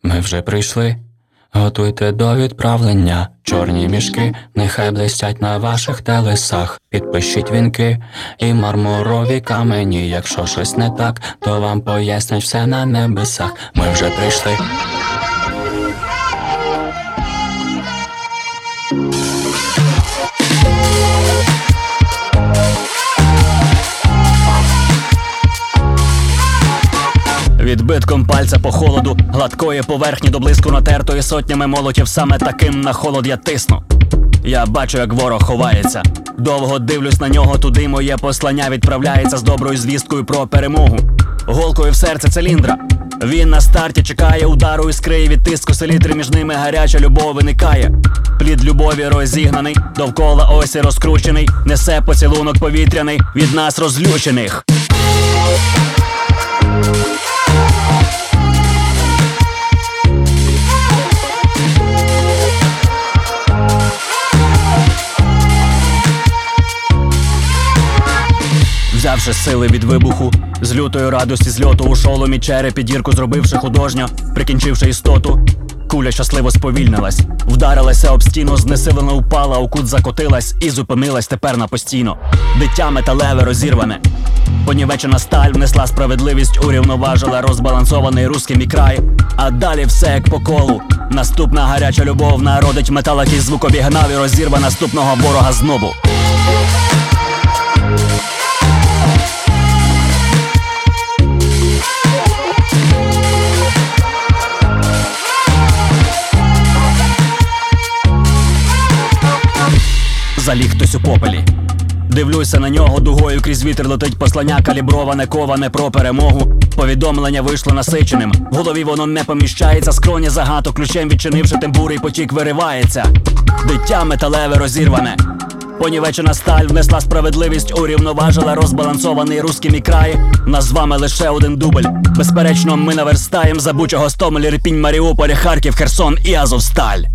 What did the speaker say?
Ми вже прийшли, готуйте до відправлення. Чорні мішки, нехай блистять на ваших телесах. Підпишіть вінки і мармурові камені. Якщо щось не так, то вам пояснять все на небесах. Ми вже прийшли. Відбитком пальця по холоду, гладкої поверхні до блиску натертої сотнями молотів. Саме таким на холод я тисну. Я бачу, як ворог ховається. Довго дивлюсь на нього, туди моє послання відправляється з доброю звісткою про перемогу. Голкою в серце циліндра. Він на старті чекає удару іскри, від тиску селітри між ними гаряча любов виникає. Плід любові розігнаний, довкола осі розкручений, несе поцілунок повітряний від нас розлючених. Взявши сили від вибуху, з лютої радості зльоту у шоломі черепі дірку зробивши художньо, прикінчивши істоту, куля щасливо сповільнилась, вдарилася об стіну, знесилено упала, у кут закотилась і зупинилась тепер на постійно. Дитя металеве розірване, понівечена сталь внесла справедливість, урівноважила розбалансований руський мій край. А далі все як по колу. Наступна гаряча любов народить метал, який звук обігнав і розірве наступного ворога знову. Заліг хтось у попелі. Дивлюся на нього, дугою крізь вітер летить послання, каліброване, коване про перемогу. Повідомлення вийшло насиченим, в голові воно не поміщається, скроні загато, ключем відчинивши тембурий потік виривається. Дитя металеве розірване, понівечена сталь внесла справедливість, урівноважила розбалансований руський мій край. Нас з вами лише один дубль, безперечно ми наверстаєм за Бучу, Гостомель, Ірпінь, Маріуполь, Харків, Херсон і Азовсталь.